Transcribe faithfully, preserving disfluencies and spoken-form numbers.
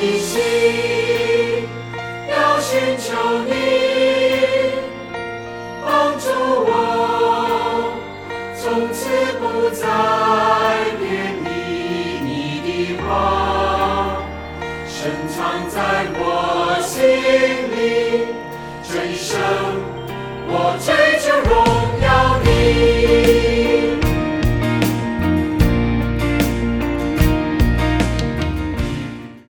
的心，要寻求你，帮助我，从此不再偏离你的话，深藏在我心里，这一生